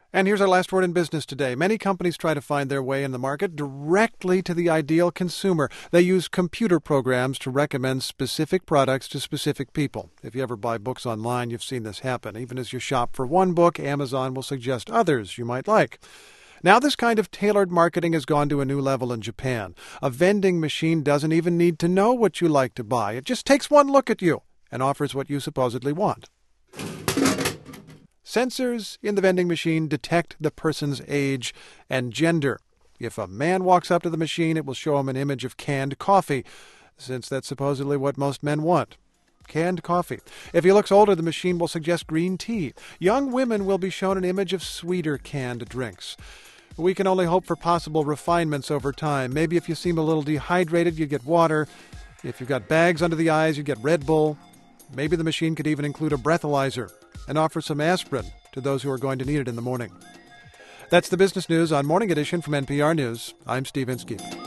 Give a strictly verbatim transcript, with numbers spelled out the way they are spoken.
And here's our last word in business today. Many companies try to find their way in the market directly to the ideal consumer. They use computer programs to recommend specific products to specific people. If you ever buy books online, you've seen this happen. Even as you shop for one book, Amazon will suggest others you might like. Now this kind of tailored marketing has gone to a new level in Japan. A vending machine doesn't even need to know what you like to buy. It just takes one look at you and offers what you supposedly want. Sensors in the vending machine detect the person's age and gender. If a man walks up to the machine, it will show him an image of canned coffee, since that's supposedly what most men want. Canned coffee. If he looks older, the machine will suggest green tea. Young women will be shown an image of sweeter canned drinks. We can only hope for possible refinements over time. Maybe if you seem a little dehydrated, you get water. If you've got bags under the eyes, you get Red Bull. Maybe the machine could even include a breathalyzer and offer some aspirin to those who are going to need it in the morning. That's the business news on Morning Edition from N P R News. I'm Steve Inskeep.